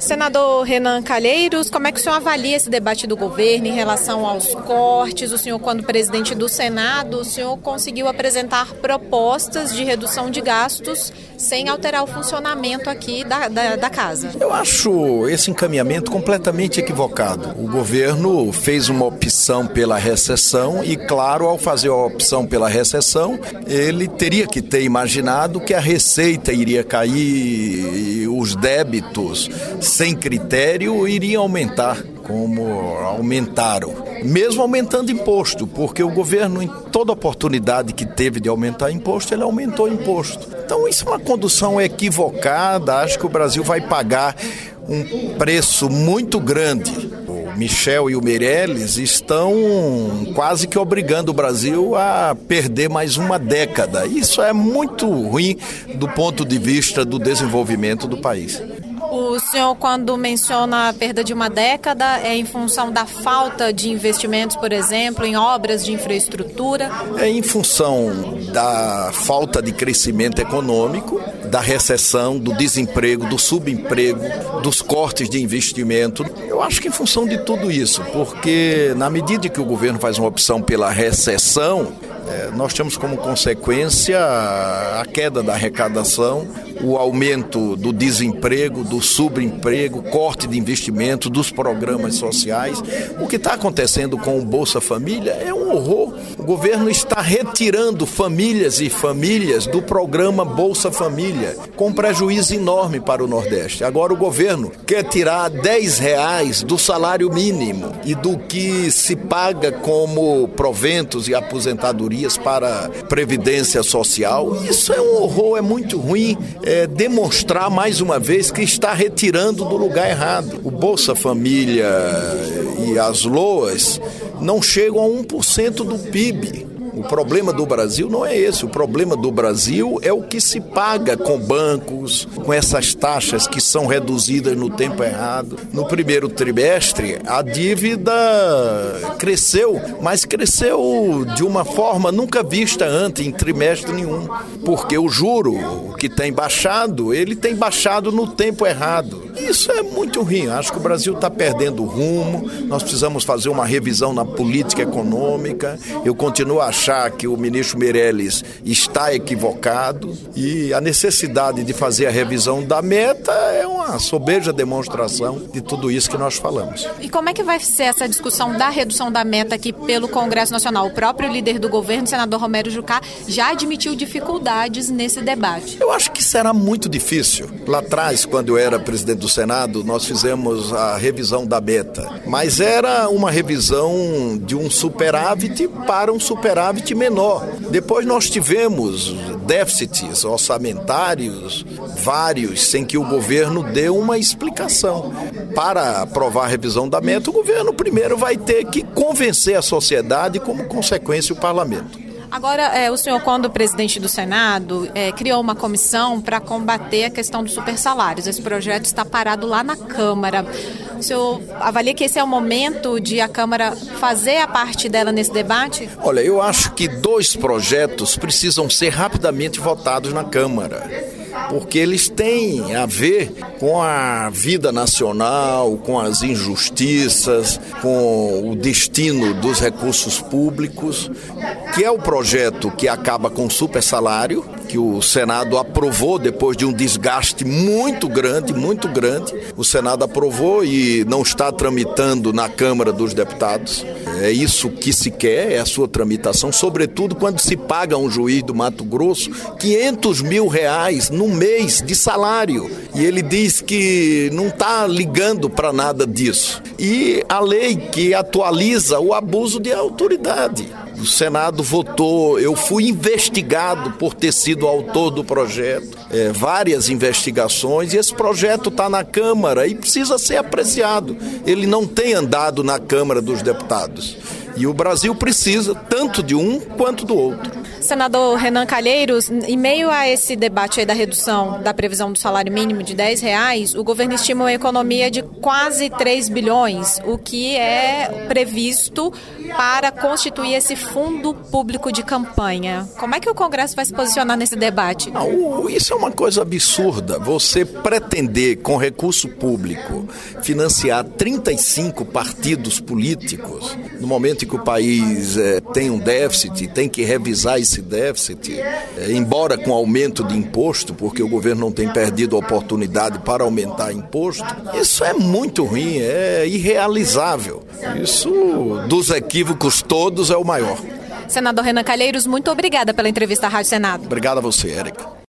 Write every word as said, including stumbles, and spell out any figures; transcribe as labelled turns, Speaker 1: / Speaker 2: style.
Speaker 1: Senador Renan Calheiros, como é que o senhor avalia esse debate do governo em relação aos cortes? O senhor, quando presidente do Senado, o senhor conseguiu apresentar propostas de redução de gastos sem alterar o funcionamento aqui da, da, da casa.
Speaker 2: Eu acho esse encaminhamento completamente equivocado. O governo fez uma opção pela recessão e, claro, ao fazer a opção pela recessão, ele teria que ter imaginado que a receita iria cair e os débitos sem critério iriam aumentar, como aumentaram. Mesmo aumentando imposto, porque o governo, em toda oportunidade que teve de aumentar imposto, ele aumentou imposto. Então isso é uma condução equivocada. Acho que o Brasil vai pagar um preço muito grande. O Michel e o Meirelles estão quase que obrigando o Brasil a perder mais uma década. Isso é muito ruim do ponto de vista do desenvolvimento do país.
Speaker 1: O senhor, quando menciona a perda de uma década, é em função da falta de investimentos, por exemplo, em obras de infraestrutura?
Speaker 2: É em função da falta de crescimento econômico, da recessão, do desemprego, do subemprego, dos cortes de investimento. Eu acho que em função de tudo isso, porque na medida que o governo faz uma opção pela recessão, É, nós temos como consequência a queda da arrecadação, o aumento do desemprego, do subemprego, corte de investimento, dos programas sociais. O que está acontecendo com o Bolsa Família é um horror. O governo está retirando famílias e famílias do programa Bolsa Família, com prejuízo enorme para o Nordeste. Agora o governo quer tirar dez reais do salário mínimo e do que se paga como proventos e aposentadorias para Previdência Social. Isso é um horror, é muito ruim. É demonstrar mais uma vez que está retirando do lugar errado. O Bolsa Família e as L O As não chegam a um por cento do P I B. O problema do Brasil não é esse. O problema do Brasil é o que se paga com bancos, com essas taxas que são reduzidas no tempo errado. No primeiro trimestre, a dívida cresceu, mas cresceu de uma forma nunca vista antes, em trimestre nenhum. Porque o juro que tem baixado, ele tem baixado no tempo errado. Isso é muito ruim. Acho que o Brasil está perdendo o rumo. Nós precisamos fazer uma revisão na política econômica. Eu continuo a achar que o ministro Meirelles está equivocado e a necessidade de fazer a revisão da meta é uma sobeja demonstração de tudo isso que nós falamos.
Speaker 1: E como é que vai ser essa discussão da redução da meta aqui pelo Congresso Nacional? O próprio líder do governo, o senador Romero Jucá, já admitiu dificuldades nesse debate.
Speaker 2: Eu acho que será muito difícil. Lá atrás, quando eu era presidente do Senado, nós fizemos a revisão da meta, mas era uma revisão de um superávit para um superávit menor. Depois nós tivemos déficits orçamentários vários, sem que o governo dê uma explicação. Para aprovar a revisão da meta, o governo primeiro vai ter que convencer a sociedade e, como consequência, o parlamento.
Speaker 1: Agora, é, o senhor, quando presidente do Senado, é, criou uma comissão para combater a questão dos supersalários. Esse projeto está parado lá na Câmara. O senhor avalia que esse é o momento de a Câmara fazer a parte dela nesse debate?
Speaker 2: Olha, eu acho que dois projetos precisam ser rapidamente votados na Câmara, porque eles têm a ver com a vida nacional, com as injustiças, com o destino dos recursos públicos, que é o projeto que acaba com o supersalário, que o Senado aprovou depois de um desgaste muito grande, muito grande. O Senado aprovou e não está tramitando na Câmara dos Deputados. É isso que se quer, é a sua tramitação, sobretudo quando se paga a um juiz do Mato Grosso quinhentos mil reais no mês de salário. E ele diz que não está ligando para nada disso. E a lei que atualiza o abuso de autoridade. O Senado votou, eu fui investigado por ter sido autor do projeto, é, várias investigações, e esse projeto está na Câmara e precisa ser apreciado. Ele não tem andado na Câmara dos Deputados. E o Brasil precisa tanto de um quanto do outro.
Speaker 1: Senador Renan Calheiros, em meio a esse debate aí da redução da previsão do salário mínimo de dez reais, o governo estima uma economia de quase três bilhões, o que é previsto para constituir esse fundo público de campanha. Como é que o Congresso vai se posicionar nesse debate?
Speaker 2: Não, isso é uma coisa absurda. Você pretender, com recurso público, financiar trinta e cinco partidos políticos, no momento em que o país é, tem um déficit, tem que revisar esse déficit, é, embora com aumento de imposto, porque o governo não tem perdido a oportunidade para aumentar imposto, isso é muito ruim, é irrealizável. Isso, dos equívocos todos, é o maior.
Speaker 1: Senador Renan Calheiros, muito obrigada pela entrevista à Rádio Senado.
Speaker 2: Obrigado a você, Érica.